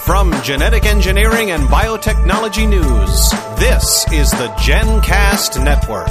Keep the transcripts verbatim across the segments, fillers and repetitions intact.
From genetic engineering and biotechnology news, this is the GenCast Network.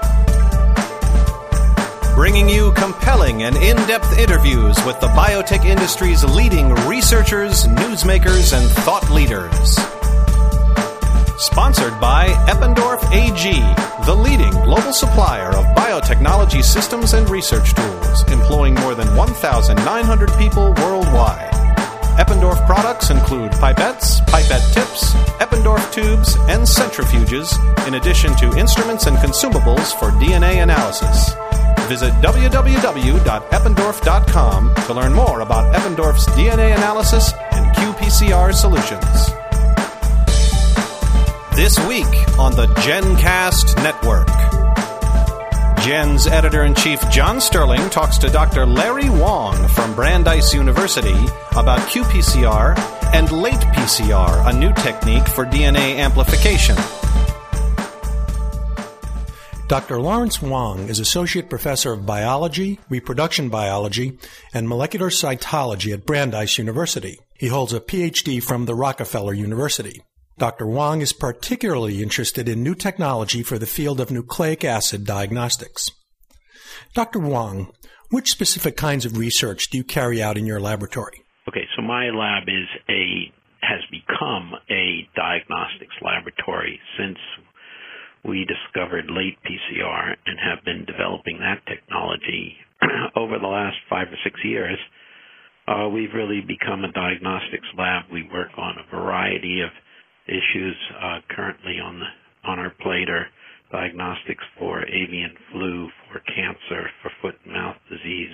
Bringing you compelling and in-depth interviews with the biotech industry's leading researchers, newsmakers, and thought leaders. Sponsored by Eppendorf A G, the leading global supplier of biotechnology systems and research tools, employing more than one thousand nine hundred people worldwide. Eppendorf products include pipettes, pipette tips, Eppendorf tubes, and centrifuges, in addition to instruments and consumables for D N A analysis. Visit w w w dot eppendorf dot com to learn more about Eppendorf's D N A analysis and Q P C R solutions. This week on the GenCast Network, Gen's editor-in-chief John Sterling talks to Doctor Larry Wong from Brandeis University about Q P C R and late P C R, a new technique for D N A amplification. Doctor Lawrence Wong is Associate Professor of Biology, Reproduction Biology, and Molecular Cytology at Brandeis University. He holds a P H D from the Rockefeller University. Doctor Wong is particularly interested in new technology for the field of nucleic acid diagnostics. Doctor Wong, which specific kinds of research do you carry out in your laboratory? Okay, so my lab is a has become a diagnostics laboratory since we discovered late P C R and have been developing that technology over the last five or six years. Uh, we've really become a diagnostics lab. We work on a variety of issues uh, currently on the on our plate are diagnostics for avian flu, for cancer, for foot and mouth disease,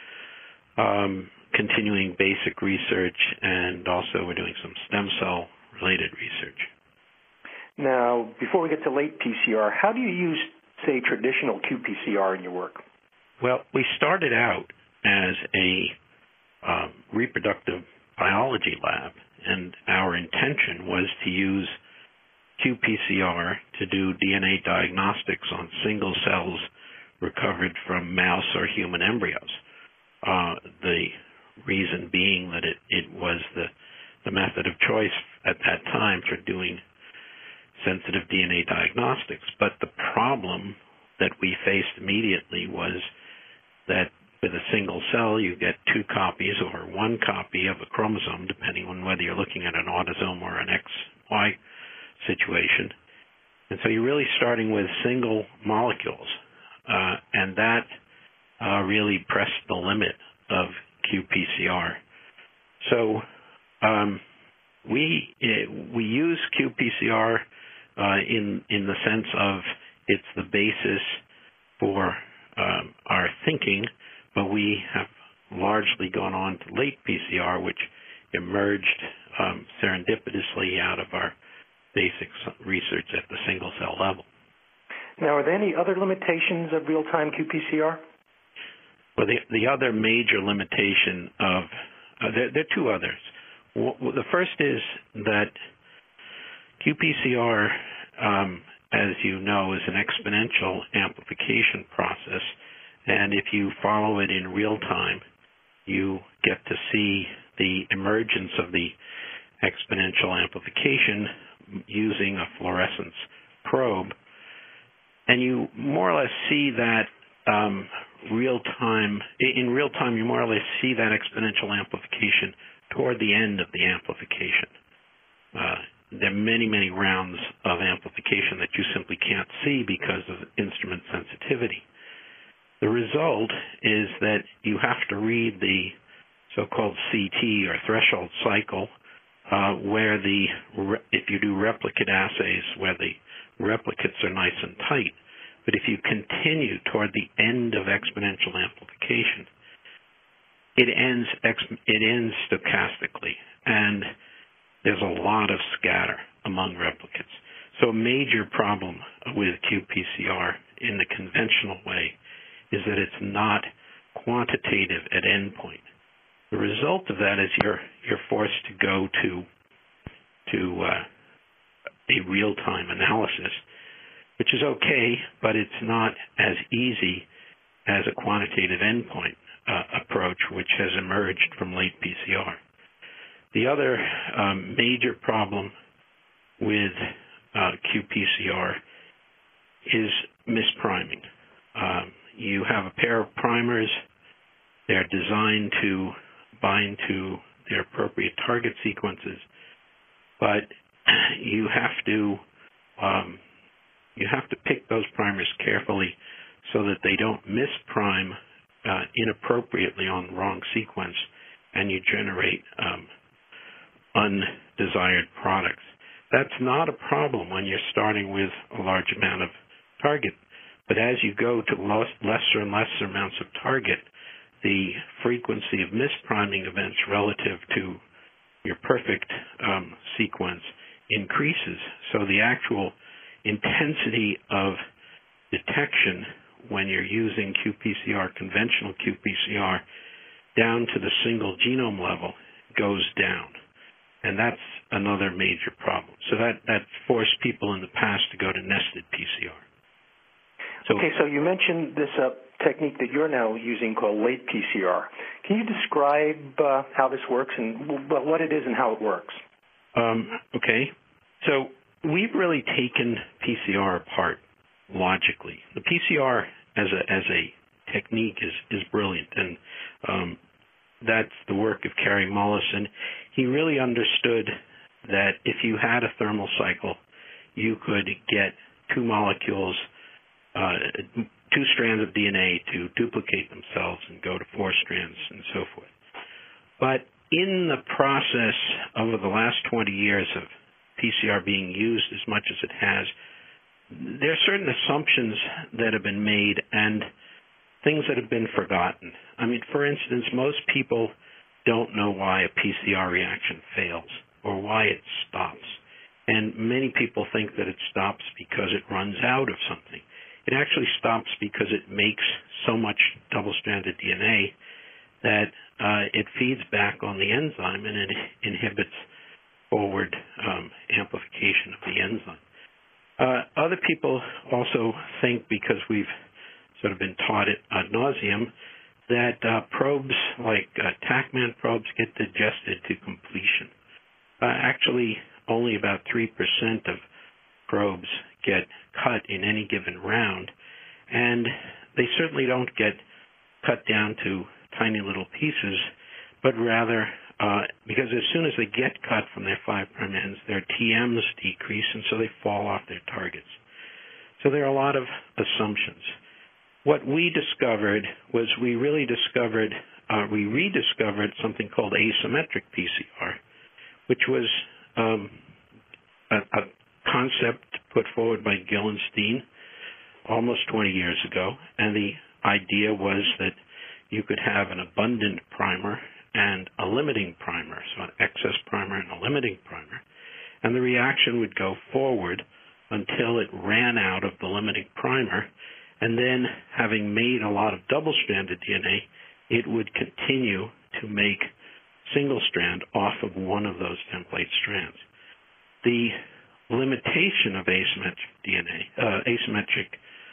um, continuing basic research, and also we're doing some stem cell related research. Now, before we get to late P C R, how do you use, say, traditional Q P C R in your work? Well, we started out as a um, reproductive biology lab, and our intention was to use Q P C R to do D N A diagnostics on single cells recovered from mouse or human embryos. Uh, the reason being that it, it was the, the method of choice at that time for doing sensitive D N A diagnostics. But the problem that we faced immediately was that with a single cell, you get two copies or one copy of a chromosome, depending on whether you're looking at an autosome or an X Y situation. And so you're really starting with single molecules, uh, and that uh, really pressed the limit of Q P C R. So um, we uh, we use Q P C R uh, in in the sense of it's the basis for um, our thinking. But we have largely gone on to late P C R, which emerged um, serendipitously out of our basic research at the single-cell level. Now, are there any other limitations of real-time Q P C R? Well, the, the other major limitation of uh, there, there are two others. W- the first is that Q P C R, um, as you know, is an exponential amplification process. And if you follow it in real time, you get to see the emergence of the exponential amplification using a fluorescence probe. And you more or less see that um, real time, in real time, you more or less see that exponential amplification toward the end of the amplification. Uh, there are many, many rounds of amplification that you simply can't see because of instrument sensitivity. The result is that you have to read the so-called C T or threshold cycle, uh, where the if you do replicate assays where the replicates are nice and tight, but if you continue toward the end of exponential amplification, it ends it ends stochastically, and there's a lot of scatter among replicates. So a major problem with Q P C R in the conventional way is that it's not quantitative at endpoint. The result of that is you're you're forced to go to to uh, a real-time analysis, which is okay, but it's not as easy as a quantitative endpoint uh, approach, which has emerged from late P C R. The other um, major problem with uh, Q P C R is mispriming. Um, you have a pair of primers. They're designed to bind to their appropriate target sequences, but you have to um, you have to pick those primers carefully so that they don't misprime uh, inappropriately on the wrong sequence, and you generate um, undesired products. That's not a problem when you're starting with a large amount of target, but as you go to lesser and lesser amounts of target, the frequency of mispriming events relative to your perfect um, sequence increases. So the actual intensity of detection when you're using Q P C R, conventional Q P C R, down to the single genome level goes down. And that's another major problem. So that, that forced people in the past to go to nested P C R. So, okay, so you mentioned this uh, technique that you're now using called late P C R. Can you describe uh, how this works and what it is and how it works? Um, okay, so we've really taken P C R apart logically. The P C R as a as a technique is is brilliant, and um, that's the work of Kary Mullis, and he really understood that if you had a thermal cycle, you could get two molecules, uh, two strands of D N A to duplicate themselves and go to four strands and so forth. But in the process over the last twenty years of P C R being used as much as it has, there are certain assumptions that have been made and things that have been forgotten. I mean, for instance, most people don't know why a P C R reaction fails or why it stops. And many people think that it stops because it runs out of something. It actually stops because it makes so much double-stranded D N A that uh, it feeds back on the enzyme and it inhibits forward um, amplification of the enzyme. Uh, other people also think, because we've sort of been taught it ad nauseum, that uh, probes like uh, TACMAN probes get digested to completion. Uh, actually, only about three percent of probes get cut in any given round, and they certainly don't get cut down to tiny little pieces, but rather, uh, because as soon as they get cut from their five prime ends, their T Ms decrease, and so they fall off their targets. So there are a lot of assumptions. What we discovered was we really discovered, uh, we rediscovered something called asymmetric P C R, which was um, a, a concept put forward by Gillenstein almost twenty years ago, and the idea was that you could have an abundant primer and a limiting primer, so an excess primer and a limiting primer, and the reaction would go forward until it ran out of the limiting primer, and then, having made a lot of double-stranded D N A, it would continue to make single-strand off of one of those template strands. The limitation of asymmetric D N A, uh, asymmetric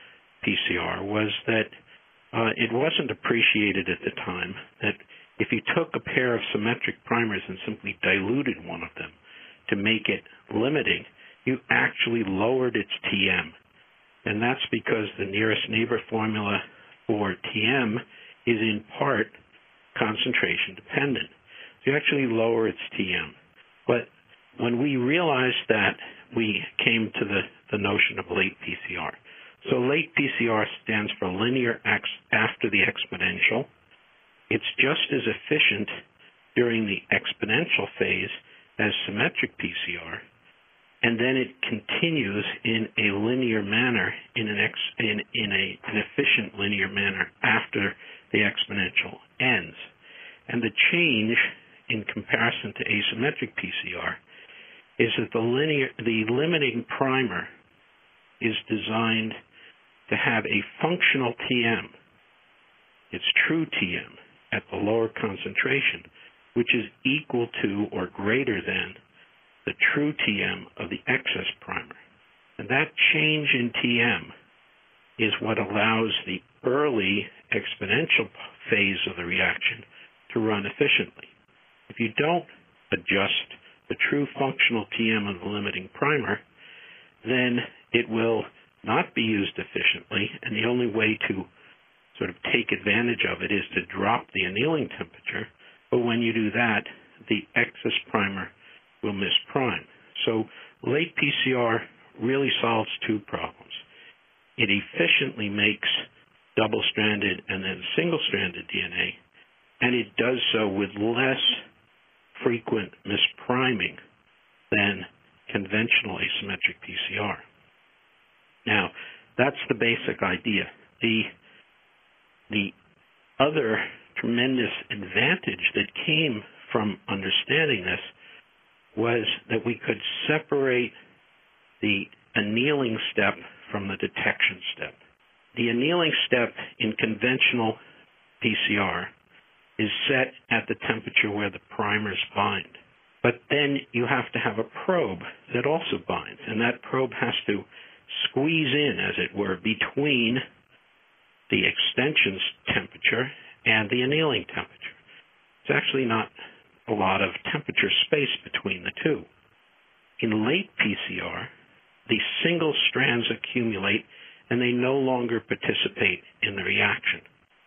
P C R, was that uh, it wasn't appreciated at the time that if you took a pair of symmetric primers and simply diluted one of them to make it limiting, you actually lowered its T M. And that's because the nearest neighbor formula for T M is in part concentration dependent. So you actually lower its T M. But when we realized that, we came to the, the notion of late P C R. So late P C R stands for linear X after the exponential. It's just as efficient during the exponential phase as symmetric P C R. And then it continues in a linear manner, in an, ex, in, in a, an efficient linear manner after the exponential ends. And the change in comparison to asymmetric P C R is that the linear, the limiting primer is designed to have a functional T M, its true T M, at the lower concentration, which is equal to or greater than the true T M of the excess primer. And that change in T M is what allows the early exponential phase of the reaction to run efficiently. If you don't adjust the true functional T M of the limiting primer, then it will not be used efficiently, and the only way to sort of take advantage of it is to drop the annealing temperature. But when you do that, the excess primer will misprime. So late P C R really solves two problems. It efficiently makes double-stranded and then single-stranded D N A, and it does so with less frequent mispriming than conventional asymmetric P C R. Now, that's the basic idea. The, the other tremendous advantage that came from understanding this was that we could separate the annealing step from the detection step. The annealing step in conventional P C R is set at the temperature where the primers bind. But then you have to have a probe that also binds, and that probe has to squeeze in, as it were, between the extension temperature and the annealing temperature. It's actually not a lot of temperature space between the two. In late P C R, the single strands accumulate and they no longer participate in the reaction.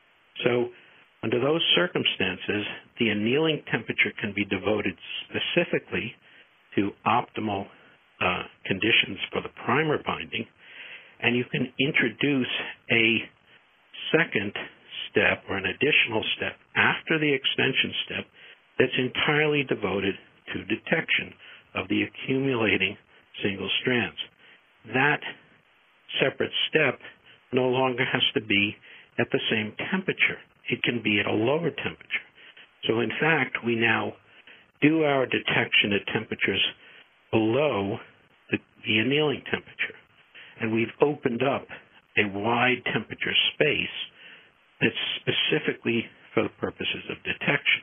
So under those circumstances, the annealing temperature can be devoted specifically to optimal uh, conditions for the primer binding, and you can introduce a second step or an additional step after the extension step that's entirely devoted to detection of the accumulating single strands. That separate step no longer has to be at the same temperature. It can be at a lower temperature. So in fact, we now do our detection at temperatures below the, the annealing temperature. And we've opened up a wide temperature space that's specifically for the purposes of detection.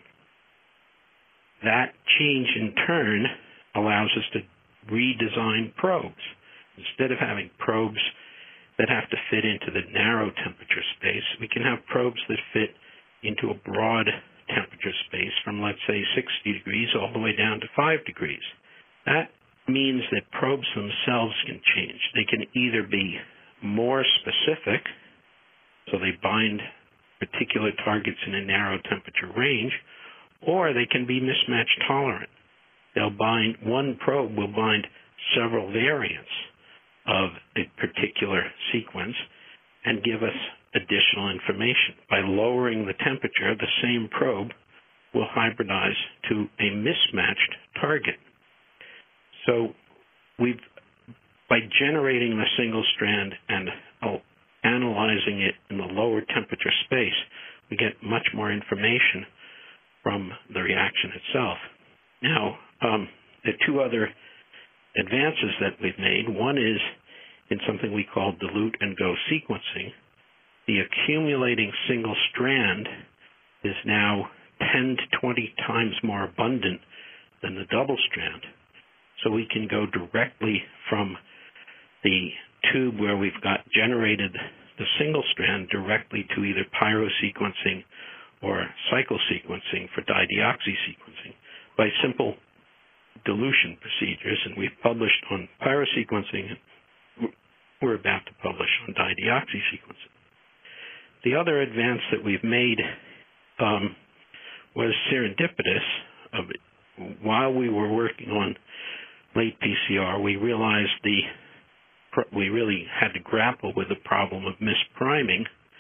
That change in turn allows us to redesign probes. Instead of having probes that have to fit into the narrow temperature space, we can have probes that fit into a broad temperature space from, let's say, sixty degrees all the way down to five degrees. That means that probes themselves can change. They can either be more specific, so they bind particular targets in a narrow temperature range, or they can be mismatch tolerant. They'll bind, one probe will bind several variants of a particular sequence and give us additional information. By lowering the temperature, the same probe will hybridize to a mismatched target. So we've, by generating the single strand and uh, analyzing it in the lower temperature space, we get much more information from the reaction itself. Now, um, the two other advances that we've made, one is in something we call dilute and go sequencing. The accumulating single strand is now ten to twenty times more abundant than the double strand. So we can go directly from the tube where we've got generated the single strand directly to either pyrosequencing or cycle sequencing for dideoxy sequencing by simple dilution procedures, and we've published on pyrosequencing, and we're about to publish on dideoxy sequencing. The other advance that we've made um, was serendipitous. Of it. While we were working on late P C R, we realized the we really had to grapple with the problem of mispriming,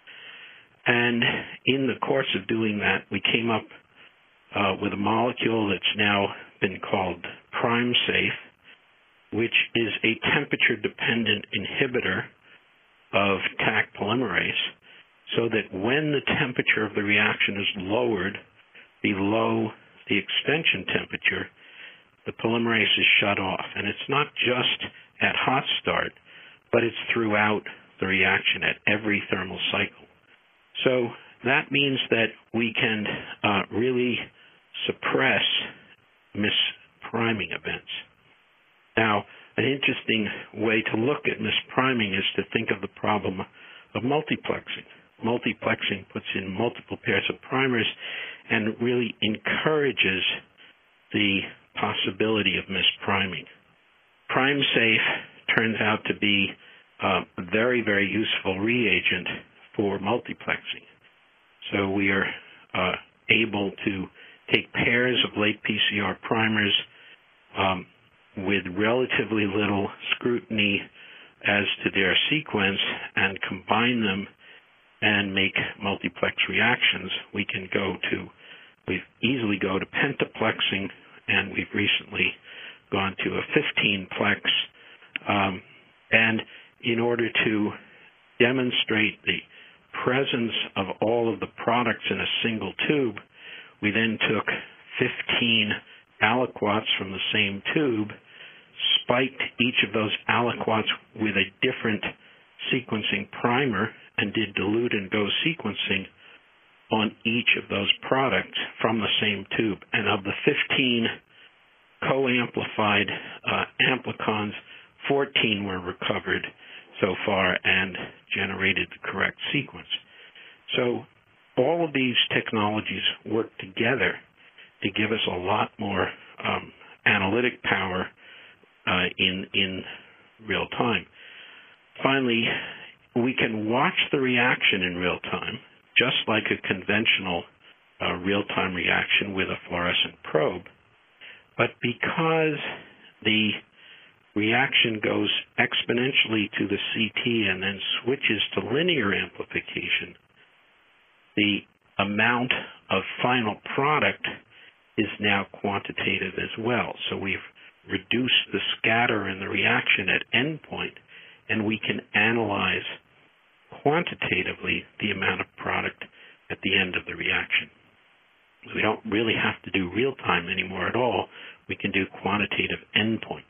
and in the course of doing that, we came up uh, with a molecule that's now been called PrimeSafe, which is a temperature-dependent inhibitor of Taq polymerase, so that when the temperature of the reaction is lowered below the extension temperature, the polymerase is shut off. And it's not just at hot start, but it's throughout the reaction at every thermal cycle. So that means that we can uh, really suppress mispriming events. Now, an interesting way to look at mispriming is to think of the problem of multiplexing. Multiplexing puts in multiple pairs of primers and really encourages the possibility of mispriming. PrimeSafe turns out to be uh, a very, very useful reagent for multiplexing. So we are uh, able to take pairs of late P C R primers um, with relatively little scrutiny as to their sequence and combine them and make multiplex reactions. We can go to, we easily go to pentaplexing, and we've recently gone to a fifteen-plex. Um, and in order to demonstrate the presence of all of the products in a single tube, we then took fifteen aliquots from the same tube, spiked each of those aliquots with a different sequencing primer, and did dilute and go sequencing on each of those products from the same tube. And of the fifteen co-amplified uh, amplicons, fourteen were recovered so far and generated the correct sequence. So all of these technologies work together to give us a lot more um, analytic power uh, in, in real time. Finally, we can watch the reaction in real time, just like a conventional uh, real-time reaction with a fluorescent probe. But because the reaction goes exponentially to the C T and then switches to linear amplification, the amount of final product is now quantitative as well. So we've reduced the scatter in the reaction at endpoint, and we can analyze quantitatively the amount of product at the end of the reaction. We don't really have to do real-time anymore at all. We can do quantitative endpoint.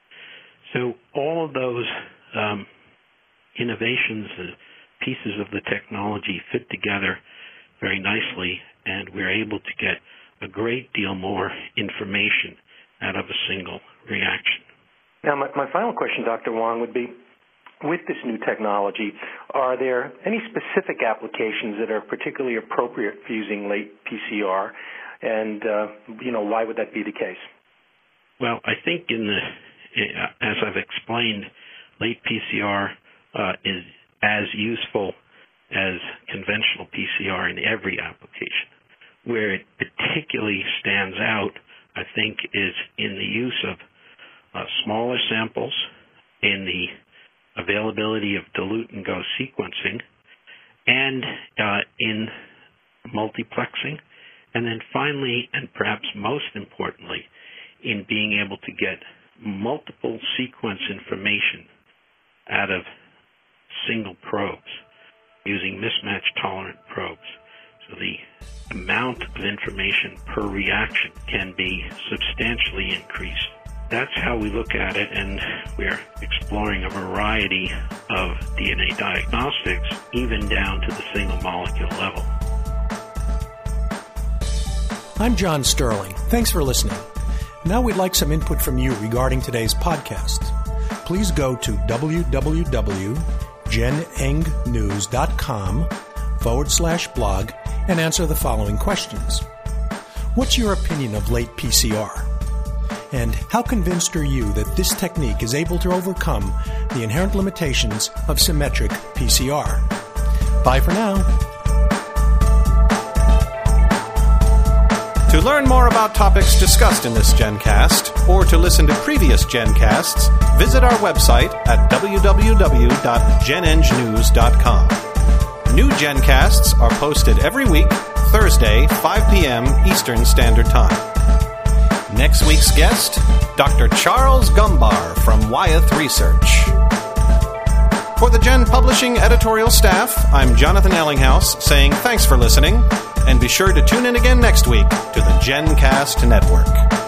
So all of those um, innovations, uh, pieces of the technology fit together very nicely, and we're able to get a great deal more information out of a single reaction. Now, my, my final question, Doctor Wang, would be, with this new technology, are there any specific applications that are particularly appropriate for using late P C R, and uh, you know, why would that be the case? Well, I think in the, as I've explained, late P C R uh, is as useful as conventional P C R in every application. Where it particularly stands out, I think, is in the use of uh, smaller samples, in the availability of dilute and go sequencing, and uh, in multiplexing, and then finally, and perhaps most importantly, in being able to get multiple sequence information out of single probes using mismatch-tolerant probes. So the amount of information per reaction can be substantially increased. That's how we look at it, and we're exploring a variety of D N A diagnostics, even down to the single molecule level. I'm John Sterling. Thanks for listening. Now we'd like some input from you regarding today's podcast. Please go to www.genengnews.com forward slash blog and answer the following questions. What's your opinion of late P C R? And how convinced are you that this technique is able to overcome the inherent limitations of symmetric P C R? Bye for now. To learn more about topics discussed in this GenCast, or to listen to previous GenCasts, visit our website at w w w dot gen eng news dot com. New GenCasts are posted every week, Thursday, five p.m. Eastern Standard Time. Next week's guest, Doctor Charles Gumbar from Wyeth Research. For the Gen Publishing editorial staff, I'm Jonathan Ellinghaus saying thanks for listening, and be sure to tune in again next week to the GenCast Network.